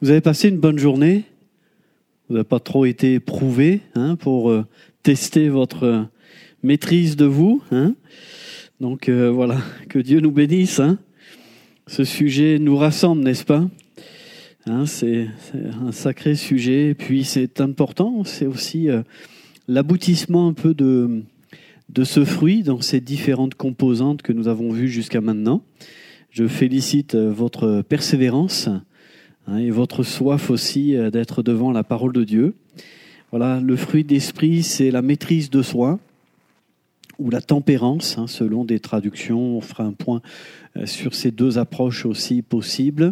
Vous avez passé une bonne journée. Vous n'avez pas trop été éprouvé pour tester votre maîtrise de vous. Donc voilà, que Dieu nous bénisse. Ce sujet nous rassemble, n'est-ce pas ? C'est un sacré sujet. Et puis c'est important, c'est aussi l'aboutissement un peu de ce fruit dans ces différentes composantes que nous avons vues jusqu'à maintenant. Je félicite votre persévérance et votre soif aussi d'être devant la parole de Dieu. Voilà, le fruit d'esprit, c'est la maîtrise de soi ou la tempérance, selon des traductions. On fera un point sur ces deux approches aussi possibles.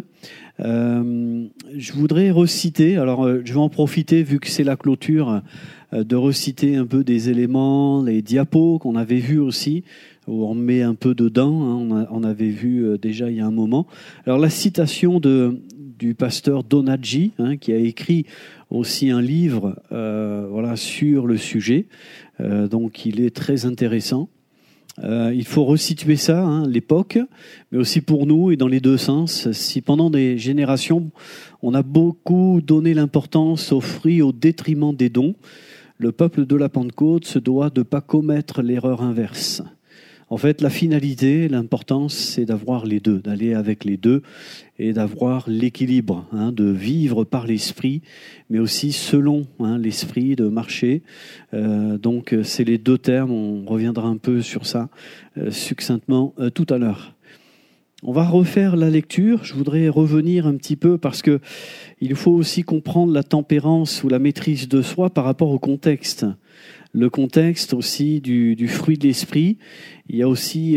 Je voudrais reciter, alors je vais en profiter vu que c'est la clôture, de reciter un peu des éléments, les diapos qu'on avait vus aussi, où on met un peu dedans, on avait vu déjà il y a un moment. Alors la citation du pasteur Donaggi, qui a écrit aussi un livre sur le sujet, donc il est très intéressant. Il faut resituer ça, l'époque, mais aussi pour nous et dans les deux sens. Si pendant des générations, on a beaucoup donné l'importance aux fruits au détriment des dons, le peuple de la Pentecôte se doit de ne pas commettre l'erreur inverse. En fait, la finalité, l'importance, c'est d'avoir les deux, d'aller avec les deux et d'avoir l'équilibre, de vivre par l'esprit, mais aussi selon l'esprit, de marcher. Donc, c'est les deux termes, on reviendra un peu sur ça succinctement tout à l'heure. On va refaire la lecture. Je voudrais revenir un petit peu parce que il faut aussi comprendre la tempérance ou la maîtrise de soi par rapport au contexte. Le contexte aussi du fruit de l'esprit. Il y a aussi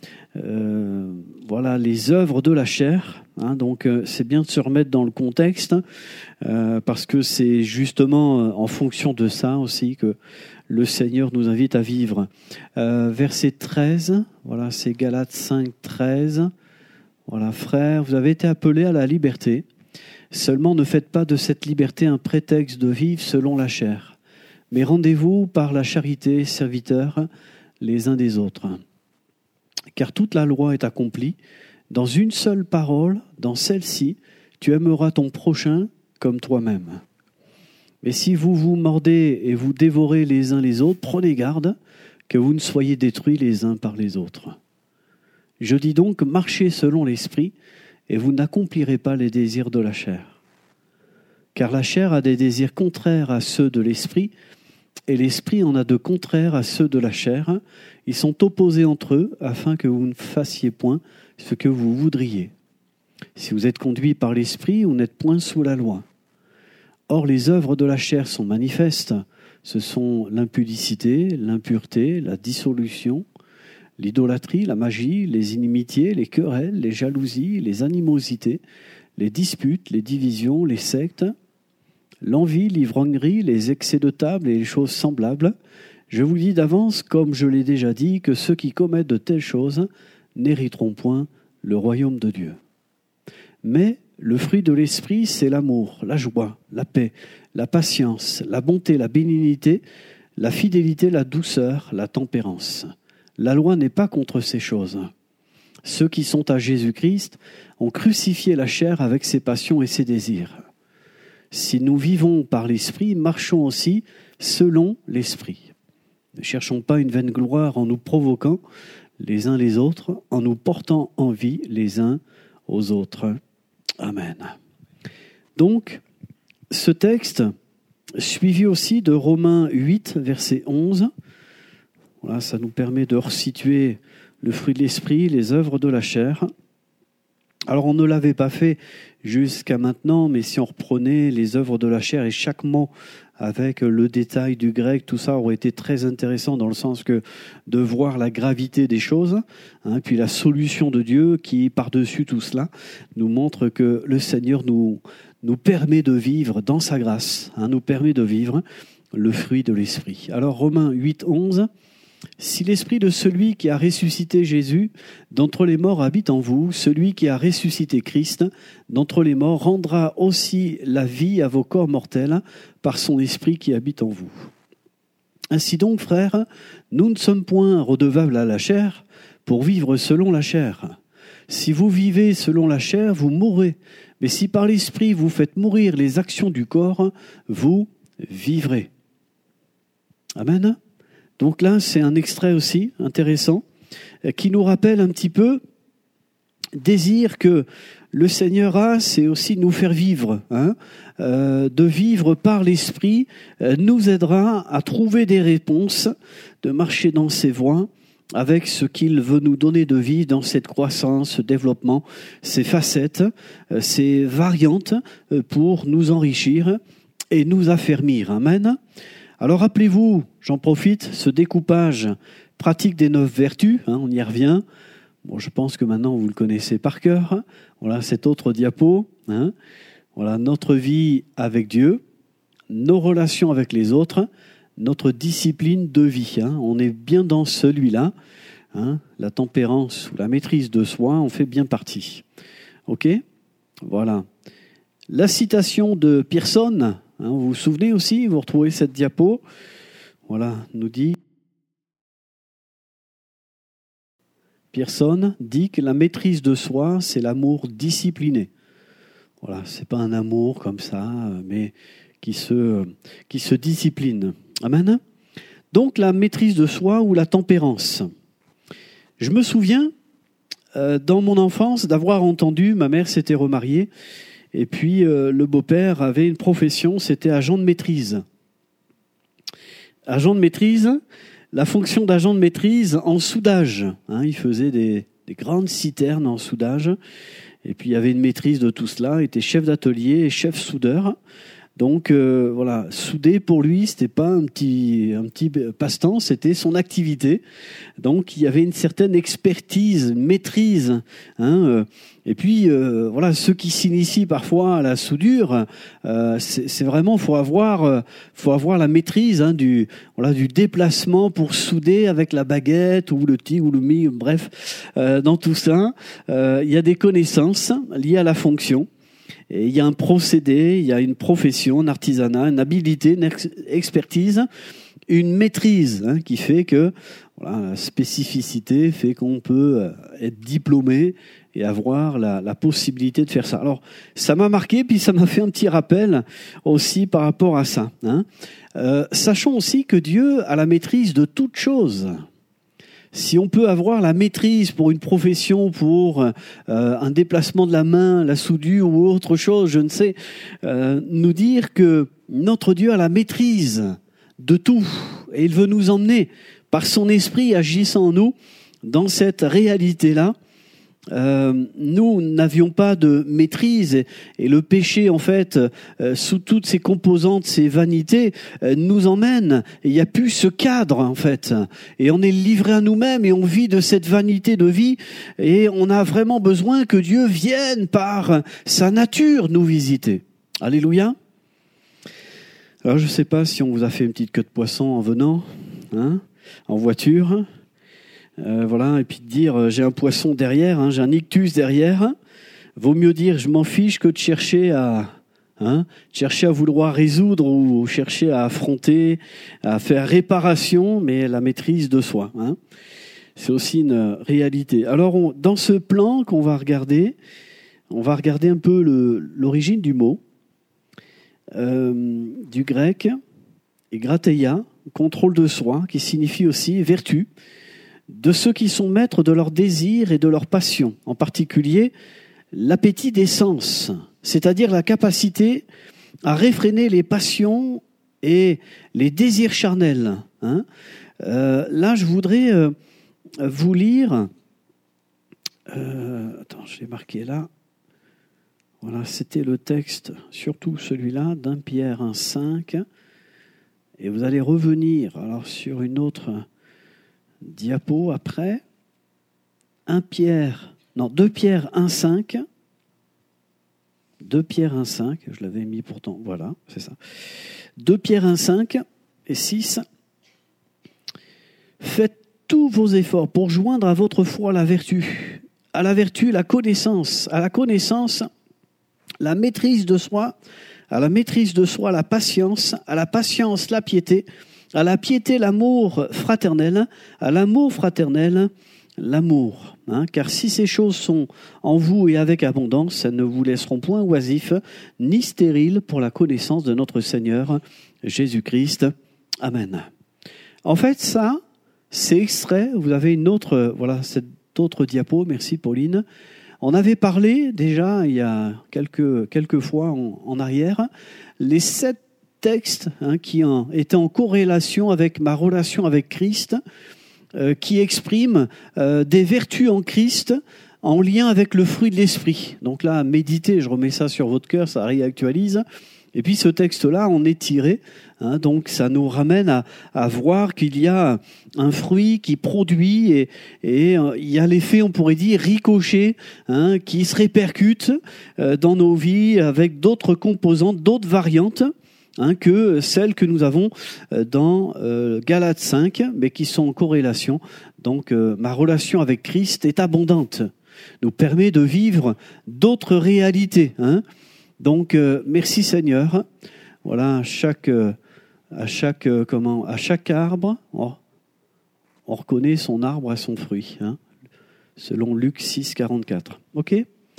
les œuvres de la chair. Donc c'est bien de se remettre dans le contexte parce que c'est justement en fonction de ça aussi que le Seigneur nous invite à vivre. Verset 13, voilà, c'est Galates 5, 13. Voilà, frères, vous avez été appelés à la liberté. Seulement ne faites pas de cette liberté un prétexte de vivre selon la chair. Mais rendez-vous par la charité, serviteurs, les uns des autres. Car toute la loi est accomplie dans une seule parole, dans celle-ci, tu aimeras ton prochain comme toi-même. Mais si vous vous mordez et vous dévorez les uns les autres, prenez garde que vous ne soyez détruits les uns par les autres. Je dis donc, marchez selon l'esprit, et vous n'accomplirez pas les désirs de la chair. Car la chair a des désirs contraires à ceux de l'esprit, et l'esprit en a de contraires à ceux de la chair. Ils sont opposés entre eux, afin que vous ne fassiez point ce que vous voudriez. Si vous êtes conduits par l'esprit, vous n'êtes point sous la loi. Or, les œuvres de la chair sont manifestes. Ce sont l'impudicité, l'impureté, la dissolution, l'idolâtrie, la magie, les inimitiés, les querelles, les jalousies, les animosités, les disputes, les divisions, les sectes, l'envie, l'ivrognerie, les excès de table et les choses semblables. Je vous dis d'avance, comme je l'ai déjà dit, que ceux qui commettent de telles choses n'hériteront point le royaume de Dieu. Mais le fruit de l'esprit, c'est l'amour, la joie, la paix, la patience, la bonté, la bénignité, la fidélité, la douceur, la tempérance. La loi n'est pas contre ces choses. Ceux qui sont à Jésus-Christ ont crucifié la chair avec ses passions et ses désirs. Si nous vivons par l'esprit, marchons aussi selon l'esprit. Ne cherchons pas une vaine gloire en nous provoquant les uns les autres, en nous portant envie les uns aux autres. Amen. Donc, ce texte, suivi aussi de Romains 8, verset 11, voilà, ça nous permet de resituer le fruit de l'esprit, les œuvres de la chair. Alors, on ne l'avait pas fait jusqu'à maintenant, mais si on reprenait les œuvres de la chair et chaque mot avec le détail du grec, tout ça aurait été très intéressant dans le sens que de voir la gravité des choses, puis la solution de Dieu qui, par-dessus tout cela, nous montre que le Seigneur nous permet de vivre dans sa grâce, nous permet de vivre le fruit de l'esprit. Alors, Romains 8, 11... Si l'esprit de celui qui a ressuscité Jésus d'entre les morts habite en vous, celui qui a ressuscité Christ d'entre les morts rendra aussi la vie à vos corps mortels par son esprit qui habite en vous. Ainsi donc, frères, nous ne sommes point redevables à la chair pour vivre selon la chair. Si vous vivez selon la chair, vous mourrez. Mais si par l'Esprit vous faites mourir les actions du corps, vous vivrez. Amen. Donc là, c'est un extrait aussi intéressant qui nous rappelle un petit peu désir que le Seigneur a, c'est aussi nous faire vivre. De vivre par l'Esprit nous aidera à trouver des réponses, de marcher dans ses voies avec ce qu'il veut nous donner de vie dans cette croissance, ce développement, ces facettes, ces variantes pour nous enrichir et nous affermir. Amen. Alors rappelez-vous, j'en profite, ce découpage pratique des 9 vertus, on y revient. Bon, je pense que maintenant vous le connaissez par cœur. Voilà cette autre diapo. Voilà notre vie avec Dieu, nos relations avec les autres, notre discipline de vie. On est bien dans celui-là. La tempérance ou la maîtrise de soi, on fait bien partie. Ok ? Voilà. La citation de Pearson, vous vous souvenez aussi, vous retrouvez cette diapo. Voilà, nous dit... Pearson dit que la maîtrise de soi, c'est l'amour discipliné. Voilà, c'est pas un amour comme ça, mais qui se discipline. Amen. Donc la maîtrise de soi ou la tempérance. Je me souviens, dans mon enfance, d'avoir entendu, ma mère s'était remariée, et puis le beau-père avait une profession, c'était agent de maîtrise. Agent de maîtrise, la fonction d'agent de maîtrise en soudage. Il faisait des grandes citernes en soudage. Et puis il y avait une maîtrise de tout cela. Il était chef d'atelier et chef soudeur. Donc voilà, souder pour lui, c'était pas un petit passe-temps, c'était son activité. Donc il y avait une certaine expertise, une maîtrise. Et puis voilà, ceux qui s'initient parfois à la soudure, c'est vraiment faut avoir la maîtrise du déplacement pour souder avec la baguette ou le tigre ou le mi, bref, dans tout ça, il y a des connaissances liées à la fonction. Et il y a un procédé, il y a une profession, un artisanat, une habilité, une expertise, une maîtrise qui fait que la spécificité fait qu'on peut être diplômé et avoir la possibilité de faire ça. Alors, ça m'a marqué, puis ça m'a fait un petit rappel aussi par rapport à ça. Sachons aussi que Dieu a la maîtrise de toutes choses. Si on peut avoir la maîtrise pour une profession, pour un déplacement de la main, la soudure ou autre chose, je ne sais, nous dire que notre Dieu a la maîtrise de tout. Et il veut nous emmener par son esprit agissant en nous dans cette réalité-là. Nous n'avions pas de maîtrise et le péché en fait sous toutes ses composantes, ses vanités nous emmène et il n'y a plus ce cadre en fait et on est livré à nous-mêmes et on vit de cette vanité de vie et on a vraiment besoin que Dieu vienne par sa nature nous visiter. Alléluia. Alors je ne sais pas si on vous a fait une petite queue de poisson en venant en voiture. Voilà, et puis de dire j'ai un poisson derrière, j'ai un ictus derrière. Vaut mieux dire je m'en fiche que de chercher à vouloir résoudre ou chercher à affronter, à faire réparation, mais la maîtrise de soi. C'est aussi une réalité. Alors dans ce plan qu'on va regarder, on va regarder un peu l'origine du mot, du grec, et grateia, contrôle de soi, qui signifie aussi vertu, de ceux qui sont maîtres de leurs désirs et de leurs passions, en particulier l'appétit des sens, c'est-à-dire la capacité à réfréner les passions et les désirs charnels. Là, je voudrais vous lire... je l'ai marqué là. Voilà, c'était le texte, surtout celui-là, d'1 Pierre 1,5. Et vous allez revenir alors sur une autre... diapo après, 2 Pierre 1,5, 2 Pierre 1,5, je l'avais mis pourtant, voilà, c'est ça. 2 Pierre 1,5 et 6. Faites tous vos efforts pour joindre à votre foi la vertu, à la vertu la connaissance, à la connaissance la maîtrise de soi, à la maîtrise de soi la patience, à la patience la piété, à la piété, l'amour fraternel, à l'amour fraternel, l'amour. Car si ces choses sont en vous et avec abondance, elles ne vous laisseront point oisifs ni stériles pour la connaissance de notre Seigneur Jésus-Christ. Amen. En fait, ça, c'est extrait. Vous avez cette autre diapo. Merci Pauline. On avait parlé déjà il y a quelques fois en arrière, les 7 textes qui étaient en corrélation avec ma relation avec Christ, qui expriment des vertus en Christ en lien avec le fruit de l'esprit. Donc là, méditez, je remets ça sur votre cœur, ça réactualise. Et puis ce texte-là, on est tiré. Donc ça nous ramène à voir qu'il y a un fruit qui produit et il y a l'effet, on pourrait dire, ricochet, qui se répercute dans nos vies avec d'autres composantes, d'autres variantes que celles que nous avons dans Galates 5, mais qui sont en corrélation. Donc ma relation avec Christ est abondante, nous permet de vivre d'autres réalités. Donc merci Seigneur. Voilà, à chaque arbre, on reconnaît son arbre à son fruit, selon Luc 6, 44. Ok ?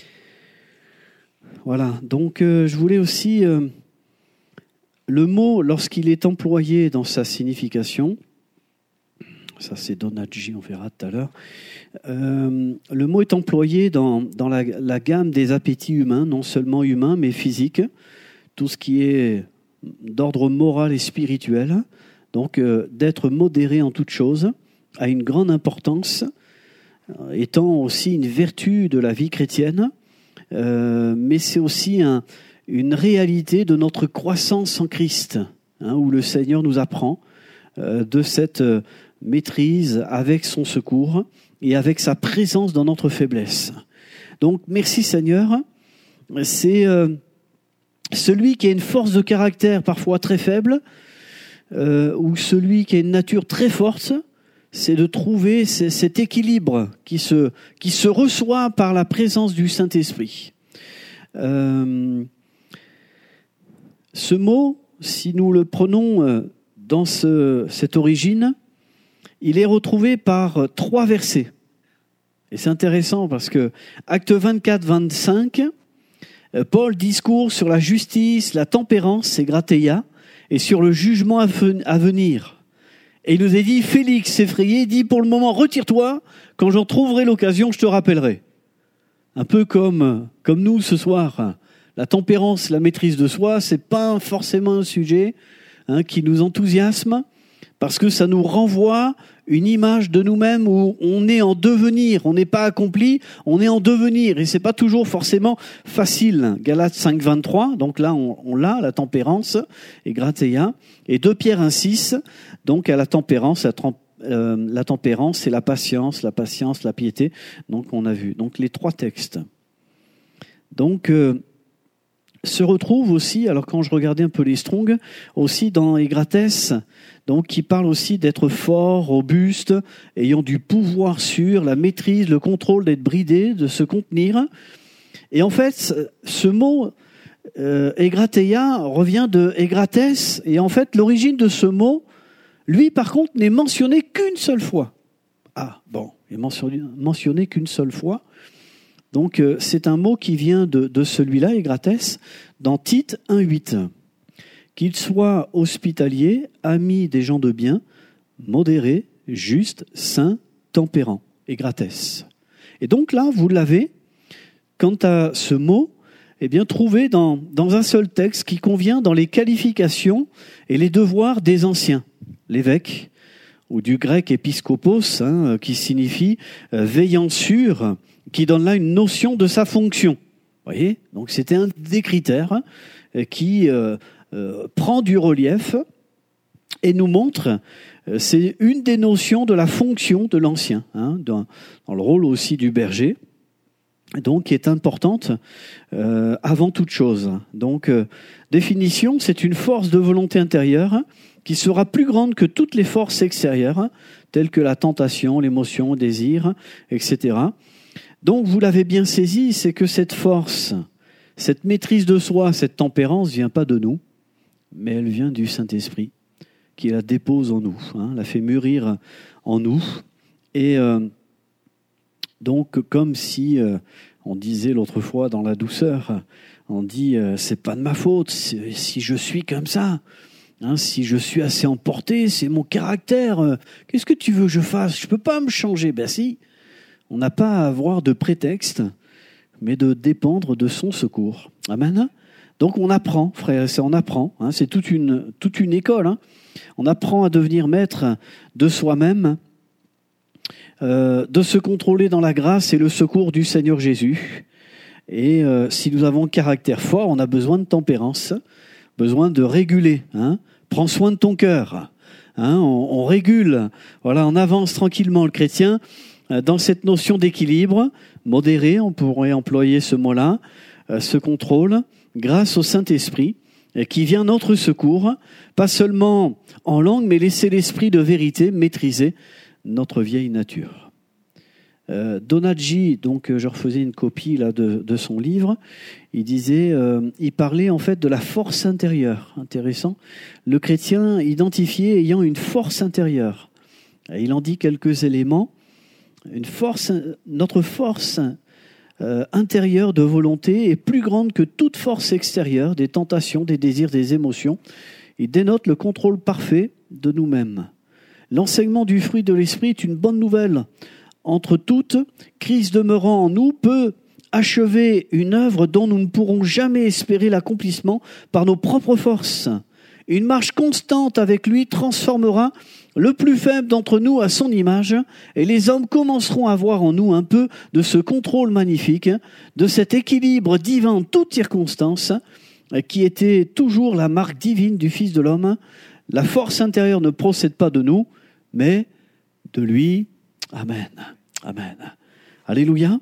Voilà, donc je voulais aussi, le mot, lorsqu'il est employé dans sa signification, ça c'est Donaggi, on verra tout à l'heure, le mot est employé dans la gamme des appétits humains, non seulement humains, mais physiques, tout ce qui est d'ordre moral et spirituel, donc d'être modéré en toute chose, a une grande importance, étant aussi une vertu de la vie chrétienne, mais c'est aussi une réalité de notre croissance en Christ, où le Seigneur nous apprend de cette maîtrise avec son secours et avec sa présence dans notre faiblesse. Donc merci Seigneur, c'est celui qui a une force de caractère parfois très faible, ou celui qui a une nature très forte, c'est de trouver cet équilibre qui se reçoit par la présence du Saint-Esprit. Ce mot, si nous le prenons dans cette origine, il est retrouvé par 3 versets. Et c'est intéressant parce que Actes 24-25, Paul discourt sur la justice, la tempérance, c'est gratheia, et sur le jugement à venir. Et il nous est dit, Félix, effrayé, dit pour le moment, retire-toi, quand j'en trouverai l'occasion, je te rappellerai. Un peu comme nous ce soir. La tempérance, la maîtrise de soi, c'est pas forcément un sujet qui nous enthousiasme, parce que ça nous renvoie une image de nous-mêmes où on est en devenir, on n'est pas accompli, on est en devenir, et c'est pas toujours forcément facile. Galates 5.23, donc là on l'a, la tempérance, et gratheia, et 2 Pierre 1.6, donc à la tempérance, la tempérance, c'est la patience, la piété, donc on a vu. Donc les 3 textes. Donc se retrouve aussi, alors quand je regardais un peu les Strong, aussi dans Egrates, donc qui parle aussi d'être fort, robuste, ayant du pouvoir sur, la maîtrise, le contrôle, d'être bridé, de se contenir. Et en fait, ce mot Egrateia revient de Egrates, et en fait, l'origine de ce mot, lui par contre, n'est mentionné qu'une seule fois. Ah, bon, il est mentionné qu'une seule fois. Donc, c'est un mot qui vient de celui-là, Egrates, dans Tite 1.8. Qu'il soit hospitalier, ami des gens de bien, modéré, juste, saint, tempérant, Egrates. Et donc là, vous l'avez, quant à ce mot, trouvé dans un seul texte qui convient dans les qualifications et les devoirs des anciens, l'évêque, ou du grec épiscopos, qui signifie veillant sur, qui donne là une notion de sa fonction. Vous voyez ? Donc c'était un des critères qui prend du relief et nous montre, c'est une des notions de la fonction de l'ancien, dans le rôle aussi du berger, donc qui est importante avant toute chose. Donc définition, c'est une force de volonté intérieure qui sera plus grande que toutes les forces extérieures, telles que la tentation, l'émotion, le désir, etc. Donc, vous l'avez bien saisi, c'est que cette force, cette maîtrise de soi, cette tempérance vient pas de nous, mais elle vient du Saint-Esprit, qui la dépose en nous, la fait mûrir en nous. Et Donc, comme si on disait l'autre fois dans la douceur, on dit c'est pas de ma faute si je suis comme ça. Hein, si je suis assez emporté, c'est mon caractère. Qu'est-ce que tu veux que je fasse? Je peux pas me changer. Ben si, on n'a pas à avoir de prétexte, mais de dépendre de son secours. Amen. Donc on apprend, frères et sœurs, on apprend. Hein, c'est toute une école. Hein. On apprend à devenir maître de soi-même, de se contrôler dans la grâce et le secours du Seigneur Jésus. Et si nous avons un caractère fort, on a besoin de tempérance, besoin de réguler. Hein. Prends soin de ton cœur. Hein, on régule. Voilà, on avance tranquillement le chrétien dans cette notion d'équilibre, modéré, on pourrait employer ce mot-là, ce contrôle, grâce au Saint-Esprit, qui vient à notre secours, pas seulement en langue, mais laisser l'esprit de vérité maîtriser notre vieille nature. Donaggi, donc je refaisais une copie là de son livre, il parlait en fait de la force intérieure. Intéressant. Le chrétien identifié ayant une force intérieure. Il en dit quelques éléments. Notre force intérieure de volonté est plus grande que toute force extérieure, des tentations, des désirs, des émotions. Il dénote le contrôle parfait de nous-mêmes. L'enseignement du fruit de l'esprit est une bonne nouvelle. Entre toutes, Christ demeurant en nous peut achever une œuvre dont nous ne pourrons jamais espérer l'accomplissement par nos propres forces. Une marche constante avec lui transformera le plus faible d'entre nous à son image, et les hommes commenceront à voir en nous un peu de ce contrôle magnifique, de cet équilibre divin en toutes circonstances, qui était toujours la marque divine du Fils de l'homme. La force intérieure ne procède pas de nous, mais de lui. Amen. Amen. Alléluia.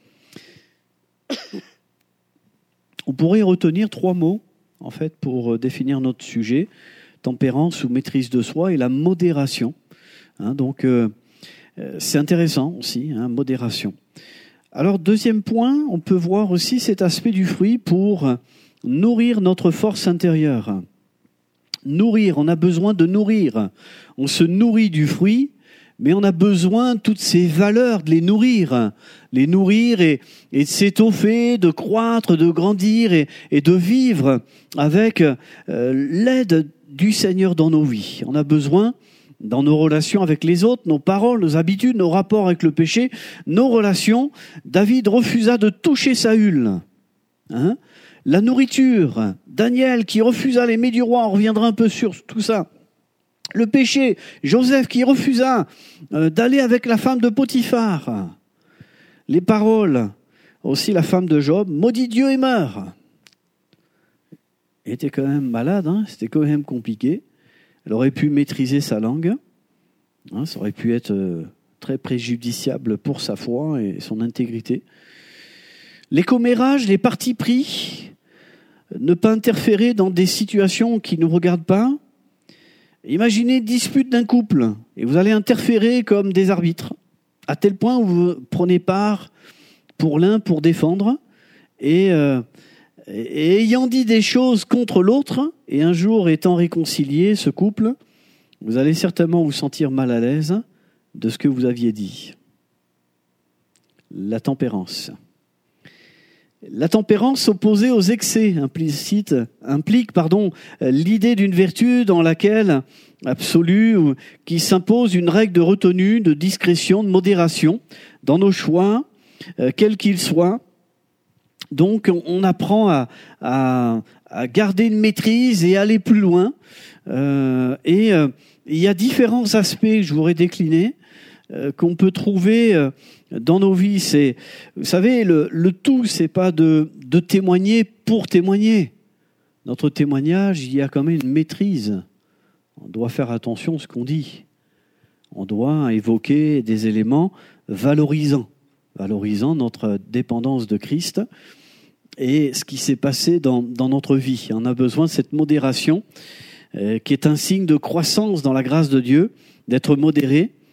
On pourrait retenir 3 mots, en fait, pour définir notre sujet. Tempérance ou maîtrise de soi et la modération. Hein, donc, c'est intéressant aussi, hein, modération. Alors, deuxième point, on peut voir aussi cet aspect du fruit pour nourrir notre force intérieure. Nourrir, on a besoin de nourrir. On se nourrit du fruit, mais on a besoin de toutes ces valeurs, de les nourrir et de s'étoffer, de croître, de grandir et de vivre avec l'aide du Seigneur dans nos vies. On a besoin, dans nos relations avec les autres, nos paroles, nos habitudes, nos rapports avec le péché, nos relations. David refusa de toucher Saül. Hein? La nourriture, Daniel qui refusa les mets du roi, on reviendra un peu sur tout ça. Le péché, Joseph qui refusa d'aller avec la femme de Potiphar. Les paroles, aussi la femme de Job, maudit Dieu et meurt. Elle était quand même malade, hein, c'était quand même compliqué. Elle aurait pu maîtriser sa langue. Hein, ça aurait pu être très préjudiciable pour sa foi et son intégrité. Les commérages, les partis pris, ne pas interférer dans des situations qui ne nous regardent pas. Imaginez une dispute d'un couple et vous allez interférer comme des arbitres, à tel point où vous prenez part pour l'un pour défendre et ayant dit des choses contre l'autre et un jour étant réconcilié, ce couple, vous allez certainement vous sentir mal à l'aise de ce que vous aviez dit. La tempérance. La tempérance opposée aux excès implique l'idée d'une vertu dans laquelle, absolue, qui s'impose une règle de retenue, de discrétion, de modération dans nos choix, quels qu'ils soient. Donc on apprend à garder une maîtrise et aller plus loin. Il y a différents aspects que je voudrais décliner qu'on peut trouver dans nos vies. C'est, vous savez, le tout, c'est pas de témoigner pour témoigner. Notre témoignage, il y a quand même une maîtrise. On doit faire attention à ce qu'on dit. On doit évoquer des éléments valorisant notre dépendance de Christ et ce qui s'est passé dans notre vie. On a besoin de cette modération qui est un signe de croissance dans la grâce de Dieu, d'être modéré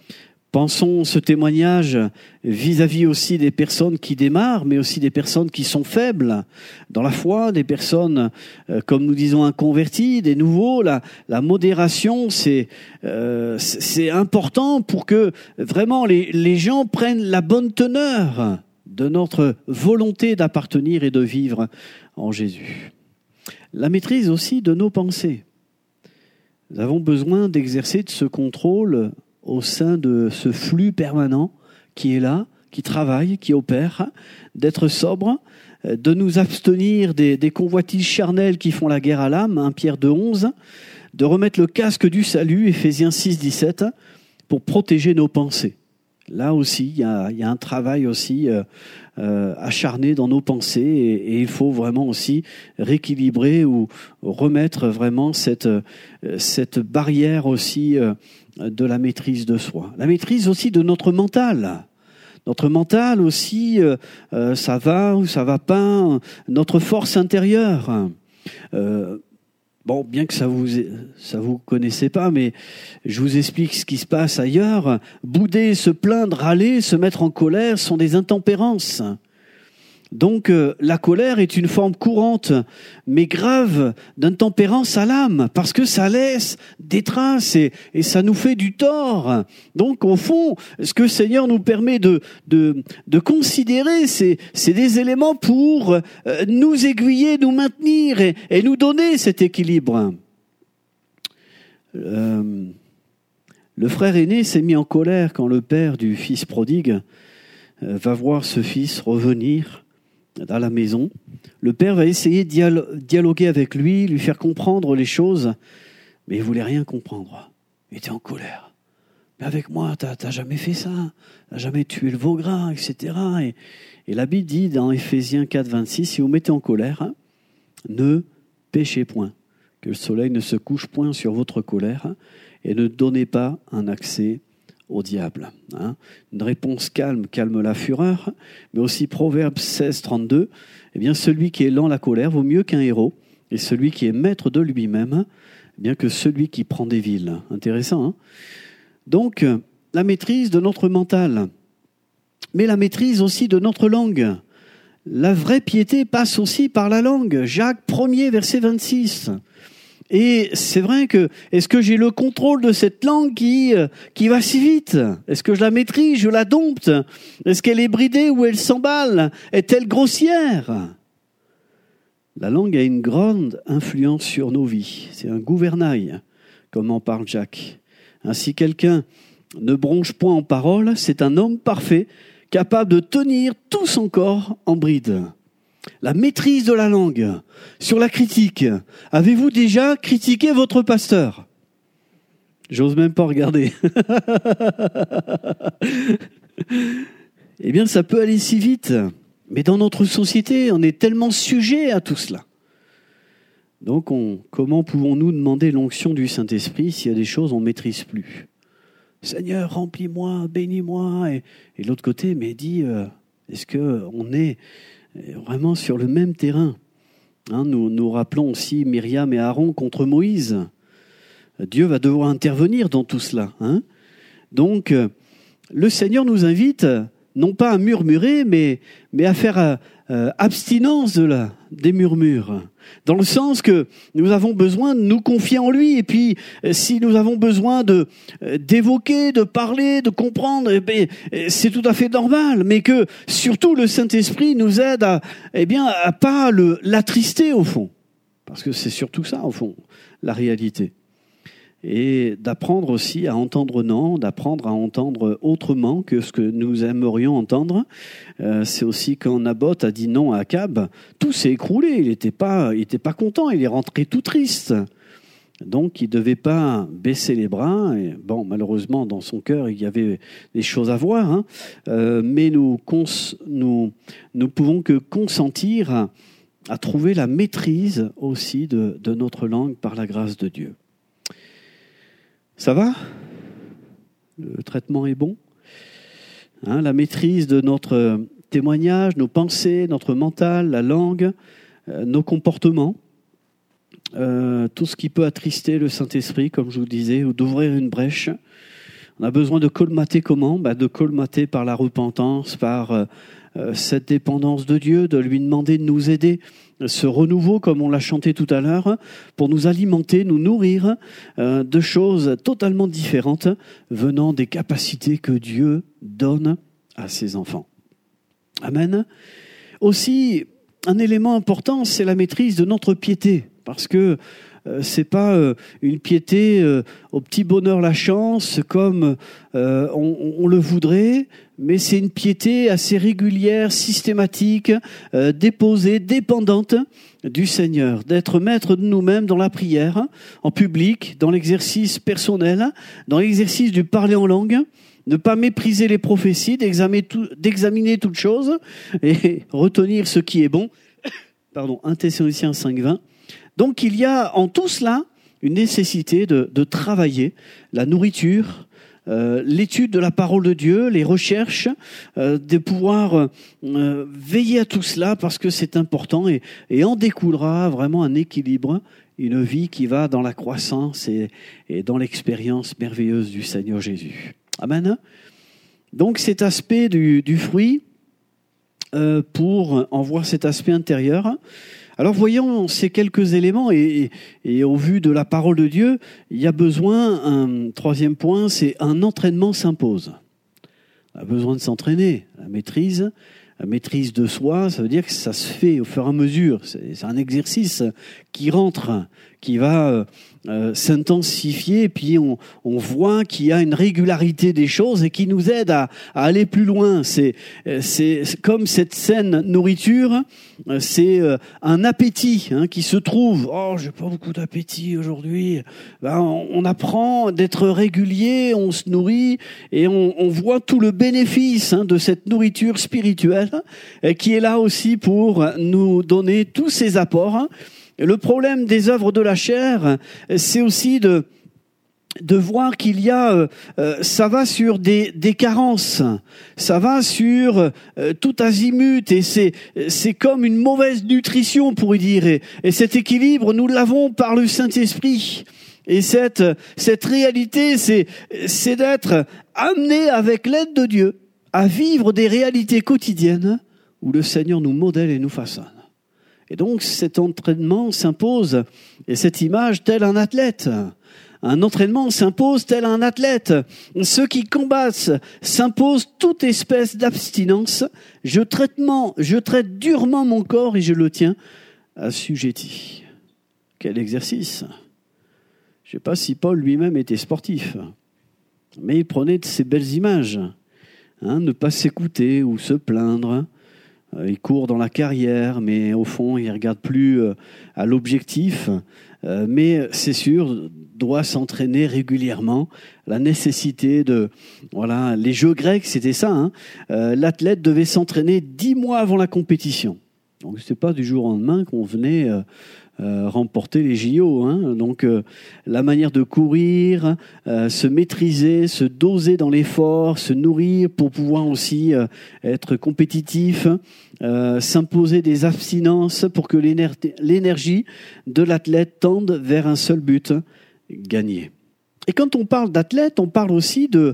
Pensons ce témoignage vis-à-vis aussi des personnes qui démarrent, mais aussi des personnes qui sont faibles dans la foi, des personnes, comme nous disons, inconverties, des nouveaux. La modération, c'est important pour que vraiment les gens prennent la bonne teneur de notre volonté d'appartenir et de vivre en Jésus. La maîtrise aussi de nos pensées. Nous avons besoin d'exercer de ce contrôle au sein de ce flux permanent qui est là, qui travaille, qui opère, d'être sobre, de nous abstenir des convoitises charnelles qui font la guerre à l'âme, 1 Pierre 2,11, de remettre le casque du salut, Éphésiens 6,17, pour protéger nos pensées. Là aussi, il y a un travail aussi acharné dans nos pensées et il faut vraiment aussi rééquilibrer ou remettre vraiment cette barrière aussi de la maîtrise de soi. La maîtrise aussi de notre mental. Notre mental aussi, ça va ou ça va pas. Notre force intérieure. Bon, bien que ça vous connaissez pas, mais je vous explique ce qui se passe ailleurs. Bouder, se plaindre, râler, se mettre en colère sont des intempérances. Donc la colère est une forme courante, mais grave, d'intempérance à l'âme, parce que ça laisse des traces et ça nous fait du tort. Donc au fond, ce que le Seigneur nous permet de considérer, c'est des éléments pour nous aiguiller, nous maintenir et nous donner cet équilibre. Le frère aîné s'est mis en colère quand le père du fils prodigue va voir ce fils revenir à la maison. Le père va essayer de dialoguer avec lui, lui faire comprendre les choses, mais il voulait rien comprendre. Il était en colère. Mais avec moi, t'as jamais fait ça, t'as jamais tué le veau gras, etc. Et la Bible dit dans Éphésiens 4, 26, si vous mettez en colère, ne péchez point, que le soleil ne se couche point sur votre colère, et ne donnez pas un accès au diable. Une réponse calme la fureur, mais aussi Proverbe 16, 32, eh bien celui qui est lent à la colère vaut mieux qu'un héros, et celui qui est maître de lui-même, eh bien que celui qui prend des villes. Intéressant, hein ? Donc, la maîtrise de notre mental, mais la maîtrise aussi de notre langue. La vraie piété passe aussi par la langue. Jacques 1er, verset 26. Et c'est vrai que, est-ce que j'ai le contrôle de cette langue qui va si vite ? Est-ce que je la maîtrise, je la dompte ? Est-ce qu'elle est bridée ou elle s'emballe ? Est-elle grossière ? La langue a une grande influence sur nos vies. C'est un gouvernail, comme en parle Jacques. Ainsi, quelqu'un ne bronche point en parole, c'est un homme parfait, capable de tenir tout son corps en bride. La maîtrise de la langue. Sur la critique, avez-vous déjà critiqué votre pasteur ? J'ose même pas regarder. Eh bien, ça peut aller si vite. Mais dans notre société, on est tellement sujet à tout cela. Donc, comment pouvons-nous demander l'onction du Saint-Esprit s'il y a des choses qu'on ne maîtrise plus ? Seigneur, remplis-moi, bénis-moi. Et de l'autre côté, mais dit, est-ce qu'on est vraiment sur le même terrain ? Nous rappelons aussi Myriam et Aaron contre Moïse. Dieu va devoir intervenir dans tout cela. Donc, le Seigneur nous invite non pas à murmurer, mais à faire abstinence des murmures. Dans le sens que nous avons besoin de nous confier en lui. Et puis, si nous avons besoin d'évoquer, de parler, de comprendre, c'est tout à fait normal. Mais que, surtout, le Saint-Esprit nous aide à pas l'attrister, au fond. Parce que c'est surtout ça, au fond, la réalité. Et d'apprendre aussi à entendre non, d'apprendre à entendre autrement que ce que nous aimerions entendre. C'est aussi quand Naboth a dit non à Akab, tout s'est écroulé, il était pas content, il est rentré tout triste. Donc il ne devait pas baisser les bras. Et bon, malheureusement, dans son cœur, il y avait des choses à voir. Mais nous pouvons que consentir à trouver la maîtrise aussi de notre langue par la grâce de Dieu. Ça va ? Le traitement est bon ? La maîtrise de notre témoignage, nos pensées, notre mental, la langue, nos comportements, tout ce qui peut attrister le Saint-Esprit, comme je vous disais, ou d'ouvrir une brèche. On a besoin de colmater comment ? De colmater par la repentance, par cette dépendance de Dieu, de lui demander de nous aider, ce renouveau, comme on l'a chanté tout à l'heure, pour nous alimenter, nous nourrir de choses totalement différentes venant des capacités que Dieu donne à ses enfants. Amen. Aussi, un élément important, c'est la maîtrise de notre piété, parce que c'est pas une piété au petit bonheur la chance comme on le voudrait, mais c'est une piété assez régulière, systématique, déposée, dépendante du Seigneur, d'être maître de nous-mêmes dans la prière, en public, dans l'exercice personnel, dans l'exercice du parler en langue, ne pas mépriser les prophéties, d'examiner toutes choses et retenir ce qui est bon. 1 Thessaloniciens 5:20. Donc il y a en tout cela une nécessité de travailler la nourriture, l'étude de la parole de Dieu, les recherches, de pouvoir veiller à tout cela parce que c'est important et en découlera vraiment un équilibre, une vie qui va dans la croissance et dans l'expérience merveilleuse du Seigneur Jésus. Amen. Donc cet aspect du fruit, pour en voir cet aspect intérieur. Alors voyons ces quelques éléments et au vu de la parole de Dieu, il y a besoin, un troisième point, c'est un entraînement s'impose. On a besoin de s'entraîner, la maîtrise de soi, ça veut dire que ça se fait au fur et à mesure. C'est un exercice qui rentre, qui va s'intensifier, et puis on voit qu'il y a une régularité des choses et qui nous aide à aller plus loin. C'est comme cette saine nourriture, c'est un appétit qui se trouve. Oh, j'ai pas beaucoup d'appétit aujourd'hui. On apprend d'être régulier, on se nourrit et on voit tout le bénéfice de cette nourriture spirituelle qui est là aussi pour nous donner tous ces apports. Le problème des œuvres de la chair, c'est aussi de voir qu'il y a, ça va sur des carences, ça va sur tout azimut, et c'est comme une mauvaise nutrition, on pourrait dire. Et cet équilibre, nous l'avons par le Saint-Esprit. Et cette réalité, c'est d'être amené avec l'aide de Dieu à vivre des réalités quotidiennes où le Seigneur nous modèle et nous façonne. Et donc cet entraînement s'impose, et cette image tel un athlète. Un entraînement s'impose tel un athlète. Ceux qui combattent s'imposent toute espèce d'abstinence. Je traite durement mon corps et je le tiens assujetti. Quel exercice! Je ne sais pas si Paul lui-même était sportif, mais il prenait de ces belles images. Ne pas s'écouter ou se plaindre. Il court dans la carrière, mais au fond, il ne regarde plus à l'objectif. Mais c'est sûr, doit s'entraîner régulièrement. La nécessité les Jeux grecs, c'était ça. L'athlète devait s'entraîner 10 mois avant la compétition. Donc, ce n'est pas du jour au lendemain qu'on venait remporter les JO. Donc, la manière de courir, se maîtriser, se doser dans l'effort, se nourrir pour pouvoir aussi être compétitif, s'imposer des abstinences pour que l'énergie de l'athlète tende vers un seul but, gagner. Et quand on parle d'athlète, on parle aussi de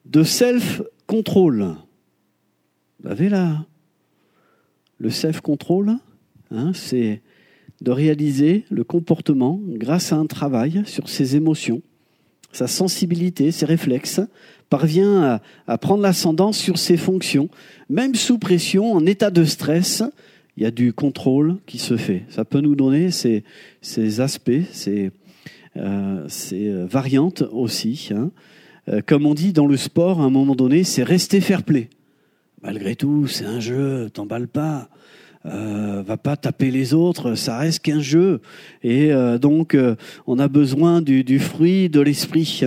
self-control. Vous avez là le self-control, c'est de réaliser le comportement grâce à un travail sur ses émotions, sa sensibilité, ses réflexes, parvient à prendre l'ascendant sur ses fonctions. Même sous pression, en état de stress, il y a du contrôle qui se fait. Ça peut nous donner ces aspects, ces variantes aussi. Comme on dit dans le sport, à un moment donné, c'est rester fair-play. Malgré tout, c'est un jeu, t'emballe pas. Va pas taper les autres, ça reste qu'un jeu. Et donc, on a besoin du fruit de l'esprit.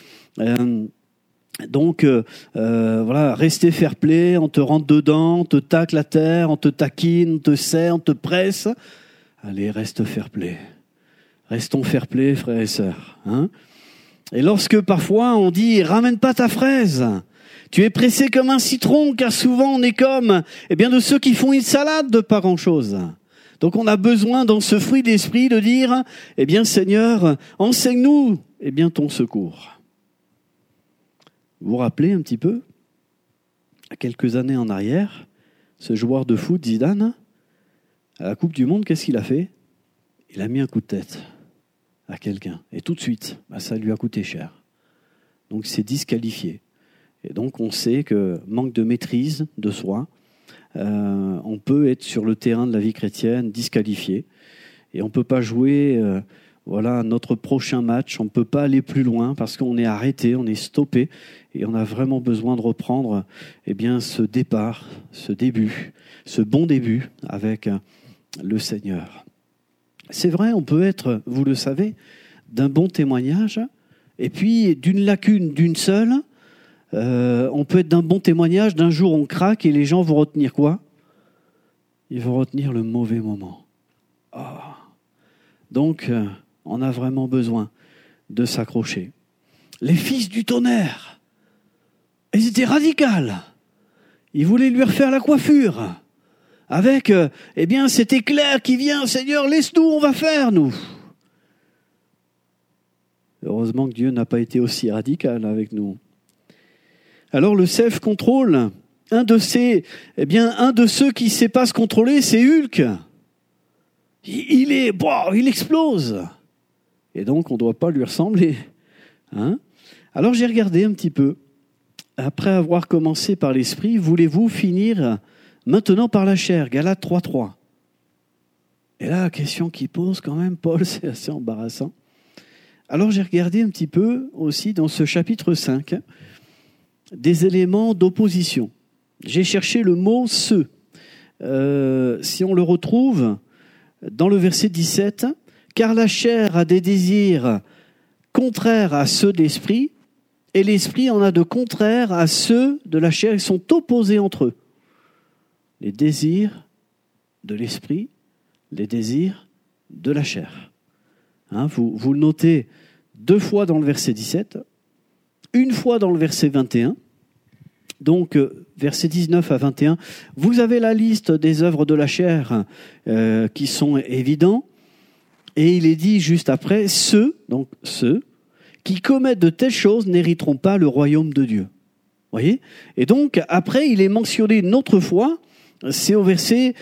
Donc, rester fair-play, on te rentre dedans, on te tacle à terre, on te taquine, on te serre, on te presse. Allez, reste fair-play. Restons fair-play, frères et sœurs. Et lorsque parfois on dit « ramène pas ta fraise », tu es pressé comme un citron, car souvent on est comme de ceux qui font une salade de pas grand-chose. Donc on a besoin dans ce fruit d'esprit de dire Seigneur, enseigne-nous ton secours. Vous vous rappelez un petit peu, quelques années en arrière, ce joueur de foot, Zidane, à la Coupe du Monde, qu'est-ce qu'il a fait? Il a mis un coup de tête à quelqu'un. Et tout de suite, ça lui a coûté cher. Donc c'est disqualifié. Et donc on sait que manque de maîtrise de soi, on peut être sur le terrain de la vie chrétienne disqualifié. Et on ne peut pas jouer notre prochain match, on ne peut pas aller plus loin parce qu'on est arrêté, on est stoppé. Et on a vraiment besoin de reprendre ce départ, ce début, ce bon début avec le Seigneur. C'est vrai, on peut être, vous le savez, d'un bon témoignage, et puis d'une lacune d'une seule, on peut être d'un bon témoignage, d'un jour on craque et les gens vont retenir quoi? Ils vont retenir le mauvais moment. Oh. Donc, on a vraiment besoin de s'accrocher. Les fils du tonnerre, ils étaient radicaux. Ils voulaient lui refaire la coiffure. Avec, cet éclair qui vient, Seigneur, laisse-nous, on va faire, nous. Heureusement que Dieu n'a pas été aussi radical avec nous. Alors le self-control, un de ceux qui ne sait pas se contrôler, c'est Hulk. Il explose. Et donc, on ne doit pas lui ressembler. Hein? Alors, j'ai regardé un petit peu. Après avoir commencé par l'esprit, voulez-vous finir maintenant par la chair? Galates 3.3. Et là, la question qu'il pose quand même, Paul, c'est assez embarrassant. Alors, j'ai regardé un petit peu aussi dans ce chapitre 5 des éléments d'opposition. J'ai cherché le mot « ce ». Si on le retrouve dans le verset 17, « Car la chair a des désirs contraires à ceux de l'esprit, et l'esprit en a de contraires à ceux de la chair. » Ils sont opposés entre eux. Les désirs de l'esprit, les désirs de la chair. Vous le notez 2 fois dans le verset 17, 1 fois dans le verset 21. Donc, versets 19 à 21, vous avez la liste des œuvres de la chair qui sont évidents. Et il est dit juste après, ceux qui commettent de telles choses n'hériteront pas le royaume de Dieu. Voyez ? Et donc, après, il est mentionné une autre fois, c'est au verset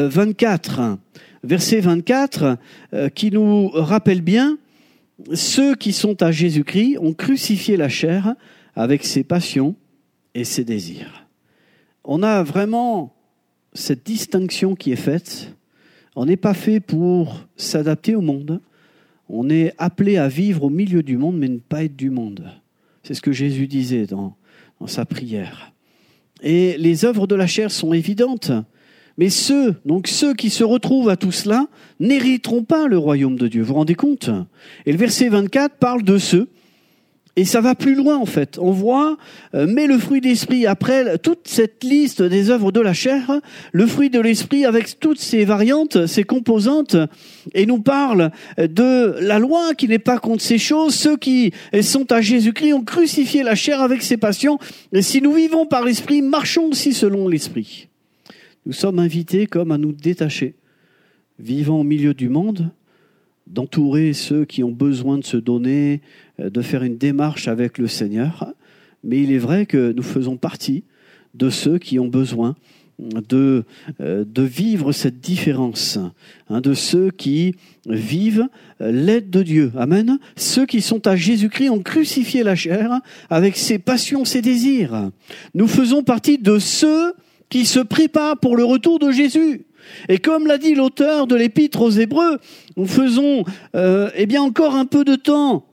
24. Verset 24 qui nous rappelle bien, ceux qui sont à Jésus-Christ ont crucifié la chair avec ses passions et ses désirs. On a vraiment cette distinction qui est faite. On n'est pas fait pour s'adapter au monde. On est appelé à vivre au milieu du monde, mais ne pas être du monde. C'est ce que Jésus disait dans sa prière. Et les œuvres de la chair sont évidentes. Mais ceux qui se retrouvent à tout cela n'hériteront pas le royaume de Dieu. Vous vous rendez compte ? Et le verset 24 parle de ceux. Et ça va plus loin en fait. On voit, mais le fruit de l'esprit, après toute cette liste des œuvres de la chair, le fruit de l'esprit avec toutes ses variantes, ses composantes, et nous parle de la loi qui n'est pas contre ces choses. Ceux qui sont à Jésus-Christ ont crucifié la chair avec ses passions. Et si nous vivons par l'esprit, marchons aussi selon l'esprit. Nous sommes invités comme à nous détacher, vivant au milieu du monde, d'entourer ceux qui ont besoin de se donner, de faire une démarche avec le Seigneur. Mais il est vrai que nous faisons partie de ceux qui ont besoin de vivre cette différence, de ceux qui vivent l'aide de Dieu. Amen. Ceux qui sont à Jésus-Christ ont crucifié la chair avec ses passions, ses désirs. Nous faisons partie de ceux qui se préparent pour le retour de Jésus. Et comme l'a dit l'auteur de l'Épître aux Hébreux, nous faisons encore un peu de temps,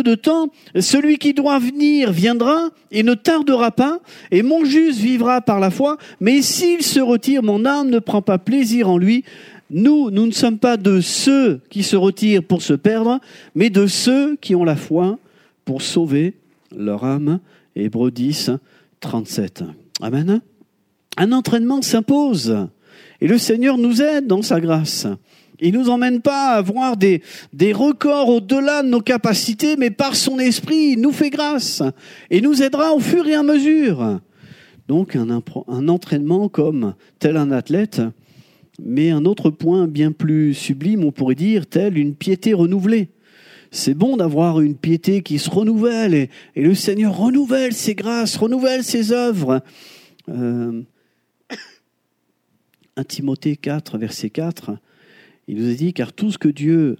celui qui doit venir viendra et ne tardera pas, et mon juste vivra par la foi, mais s'il se retire, mon âme ne prend pas plaisir en lui. Nous ne sommes pas de ceux qui se retirent pour se perdre, mais de ceux qui ont la foi pour sauver leur âme. Hébreux 10, 37. Amen. Un entraînement s'impose. Et le Seigneur nous aide dans sa grâce. Il ne nous emmène pas à avoir des records au-delà de nos capacités, mais par son esprit, il nous fait grâce et nous aidera au fur et à mesure. Donc un entraînement comme tel un athlète, mais un autre point bien plus sublime, on pourrait dire, tel une piété renouvelée. c'est bon d'avoir une piété qui se renouvelle et le Seigneur renouvelle ses grâces, renouvelle ses œuvres. 1 Timothée 4, verset 4, il nous a dit « Car tout ce que Dieu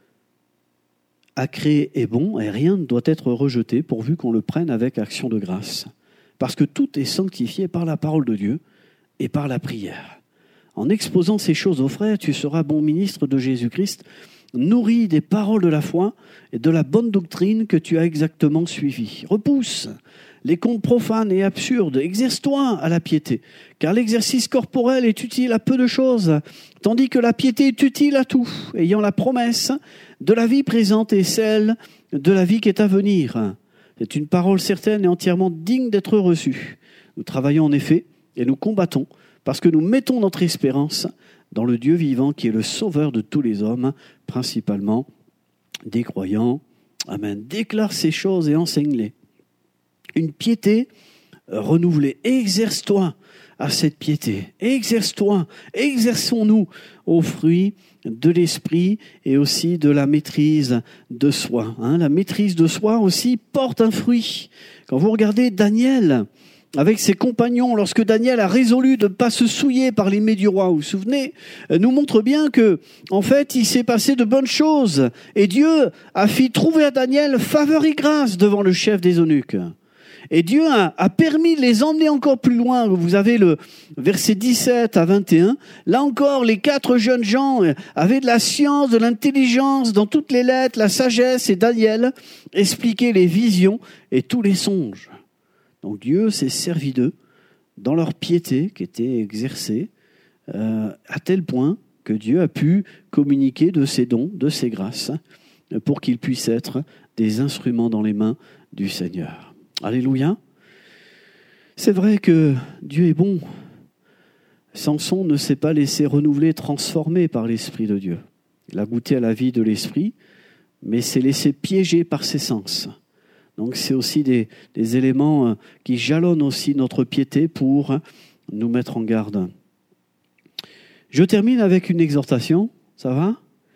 a créé est bon et rien ne doit être rejeté pourvu qu'on le prenne avec action de grâce. Parce que tout est sanctifié par la parole de Dieu et par la prière. En exposant ces choses aux frères, tu seras bon ministre de Jésus-Christ, nourri des paroles de la foi et de la bonne doctrine que tu as exactement suivie. Repousse les contes profanes et absurdes, exerce-toi à la piété, car l'exercice corporel est utile à peu de choses, tandis que la piété est utile à tout, ayant la promesse de la vie présente et celle de la vie qui est à venir. C'est une parole certaine et entièrement digne d'être reçue. Nous travaillons en effet et nous combattons parce que nous mettons notre espérance dans le Dieu vivant qui est le sauveur de tous les hommes, principalement des croyants. Amen. Déclare ces choses et enseigne-les. Une piété renouvelée. Exerce-toi à cette piété. Exerce-toi. Exerçons-nous aux fruits de l'esprit et aussi de la maîtrise de soi. La maîtrise de soi aussi porte un fruit. Quand vous regardez Daniel avec ses compagnons, lorsque Daniel a résolu de ne pas se souiller par les mets du roi, vous vous souvenez, nous montre bien que, en fait, il s'est passé de bonnes choses. Et Dieu a fait trouver à Daniel faveur et grâce devant le chef des eunuques. Et Dieu a permis de les emmener encore plus loin. Vous avez le verset 17 à 21. Là encore, les 4 jeunes gens avaient de la science, de l'intelligence dans toutes les lettres, la sagesse, et Daniel expliquait les visions et tous les songes. Donc Dieu s'est servi d'eux dans leur piété qui était exercée à tel point que Dieu a pu communiquer de ses dons, de ses grâces, pour qu'ils puissent être des instruments dans les mains du Seigneur. Alléluia. C'est vrai que Dieu est bon. Samson ne s'est pas laissé renouveler, transformer par l'Esprit de Dieu. Il a goûté à la vie de l'Esprit, mais s'est laissé piéger par ses sens. Donc c'est aussi des éléments qui jalonnent aussi notre piété pour nous mettre en garde. Je termine avec une exhortation, ça va ?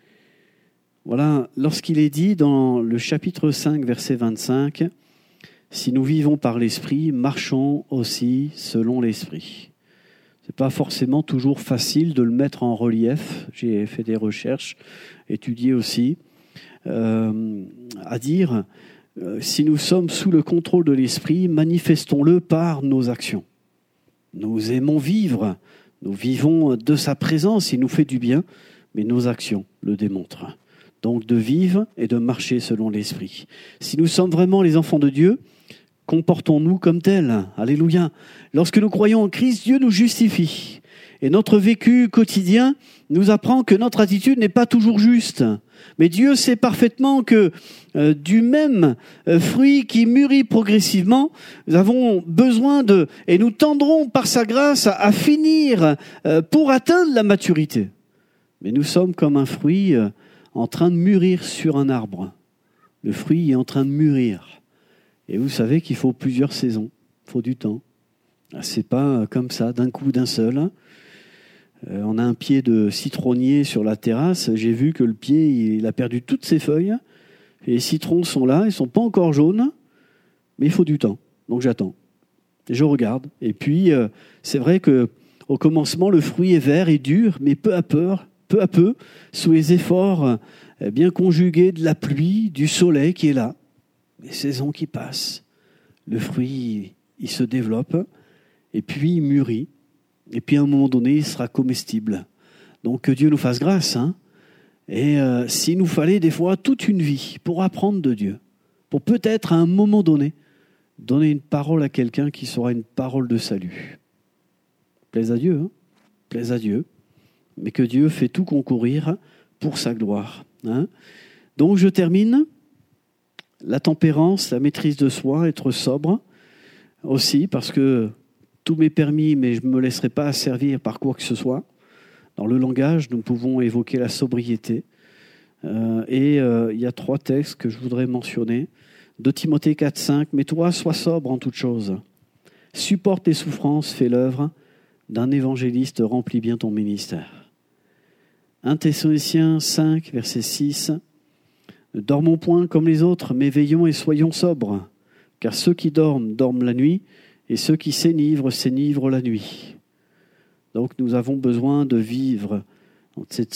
Voilà, lorsqu'il est dit dans le chapitre 5, verset 25, « Si nous vivons par l'Esprit, marchons aussi selon l'Esprit. » Ce n'est pas forcément toujours facile de le mettre en relief. J'ai fait des recherches, étudié aussi, à dire, si nous sommes sous le contrôle de l'Esprit, manifestons-le par nos actions. Nous aimons vivre, nous vivons de sa présence, il nous fait du bien, mais nos actions le démontrent. Donc de vivre et de marcher selon l'Esprit. Si nous sommes vraiment les enfants de Dieu, comportons-nous comme tels. Alléluia. Lorsque nous croyons en Christ, Dieu nous justifie. Et notre vécu quotidien nous apprend que notre attitude n'est pas toujours juste. Mais Dieu sait parfaitement que du même fruit qui mûrit progressivement, nous avons besoin et nous tendrons par sa grâce à finir pour atteindre la maturité. Mais nous sommes comme un fruit en train de mûrir sur un arbre. Le fruit est en train de mûrir. Et vous savez qu'il faut plusieurs saisons, il faut du temps. C'est pas comme ça, d'un coup, d'un seul. On a un pied de citronnier sur la terrasse. J'ai vu que le pied, il a perdu toutes ses feuilles. Et les citrons sont là, ils ne sont pas encore jaunes, mais il faut du temps. Donc j'attends. Et je regarde. Et puis, c'est vrai qu'au commencement, le fruit est vert et dur, mais peu à peu, sous les efforts bien conjugués de la pluie, du soleil qui est là, les saisons qui passent, le fruit, il se développe, et puis il mûrit, et puis à un moment donné, il sera comestible. Donc que Dieu nous fasse grâce, Et s'il nous fallait des fois toute une vie pour apprendre de Dieu, pour peut-être à un moment donné, donner une parole à quelqu'un qui sera une parole de salut. Plaise à Dieu, plaise à Dieu, mais que Dieu fait tout concourir pour sa gloire. Donc je termine. La tempérance, la maîtrise de soi, être sobre aussi, parce que tout m'est permis, mais je ne me laisserai pas asservir par quoi que ce soit. Dans le langage, nous pouvons évoquer la sobriété. Il y a 3 textes que je voudrais mentionner. 2 Timothée 4, 5. « Mais toi, sois sobre en toutes choses. Supporte les souffrances, fais l'œuvre d'un évangéliste, remplis bien ton ministère. » 1 Thessaloniciens 5, verset 6. Ne dormons point comme les autres, mais veillons et soyons sobres. Car ceux qui dorment, dorment la nuit, et ceux qui s'enivrent, s'enivrent la nuit. Donc nous avons besoin de vivre cette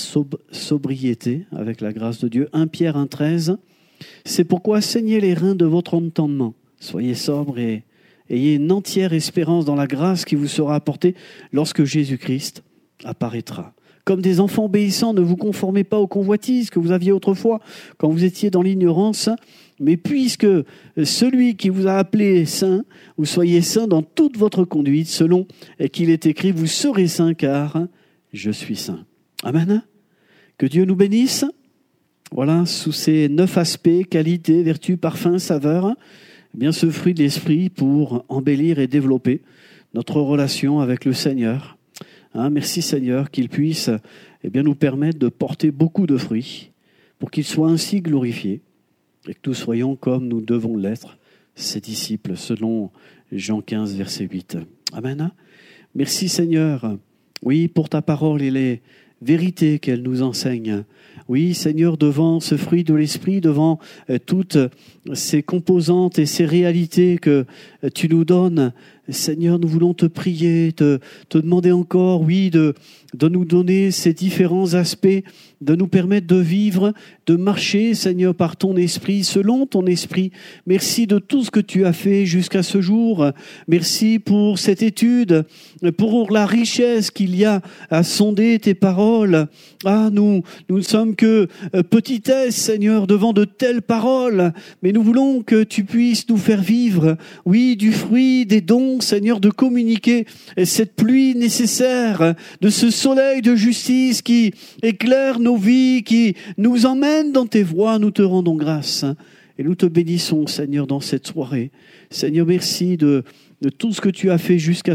sobriété avec la grâce de Dieu. 1 Pierre 1,13. C'est pourquoi saignez les reins de votre entendement. Soyez sobres et ayez une entière espérance dans la grâce qui vous sera apportée lorsque Jésus-Christ apparaîtra. Comme des enfants obéissants, ne vous conformez pas aux convoitises que vous aviez autrefois quand vous étiez dans l'ignorance, mais puisque celui qui vous a appelé saint, vous soyez saints dans toute votre conduite, selon qu'il est écrit, vous serez saints car je suis saint. Amen. Que Dieu nous bénisse. Voilà, sous ces 9 aspects, qualité, vertu, parfum, saveur, eh bien ce fruit de l'esprit pour embellir et développer notre relation avec le Seigneur. Merci Seigneur qu'il puisse nous permettre de porter beaucoup de fruits pour qu'il soit ainsi glorifié et que nous soyons comme nous devons l'être, ses disciples, selon Jean 15, verset 8. Amen. Merci Seigneur, oui, pour ta parole et les vérités qu'elle nous enseigne. Oui, Seigneur, devant ce fruit de l'esprit, devant toutes ces composantes et ces réalités que tu nous donnes, Seigneur, nous voulons te prier, te demander encore, oui, de nous donner ces différents aspects, de nous permettre de vivre, de marcher, Seigneur, par ton esprit, selon ton esprit. Merci de tout ce que tu as fait jusqu'à ce jour. Merci pour cette étude, pour la richesse qu'il y a à sonder tes paroles. Nous ne sommes que petitesse, Seigneur, devant de telles paroles, mais nous voulons que tu puisses nous faire vivre, oui, du fruit, des dons, Seigneur, de communiquer cette pluie nécessaire, de ce soleil de justice qui éclaire nos vies, qui nous emmène dans tes voies. Nous te rendons grâce et nous te bénissons, Seigneur, dans cette soirée. Seigneur, merci de tout ce que tu as fait jusqu'à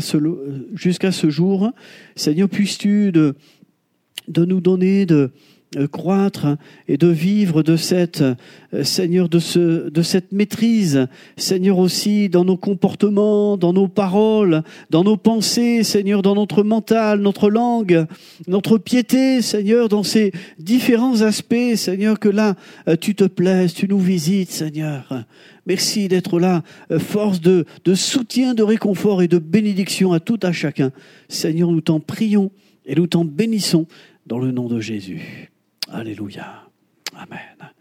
ce jour. Seigneur, puisses-tu de nous donner de croître et de vivre de cette, Seigneur, de cette maîtrise, Seigneur, aussi dans nos comportements, dans nos paroles, dans nos pensées, Seigneur, dans notre mental, notre langue, notre piété, Seigneur, dans ces différents aspects, Seigneur, que là, tu te plaises, tu nous visites, Seigneur. Merci d'être là, force de soutien, de réconfort et de bénédiction à tout à chacun. Seigneur, nous t'en prions et nous t'en bénissons dans le nom de Jésus. Alléluia. Amen.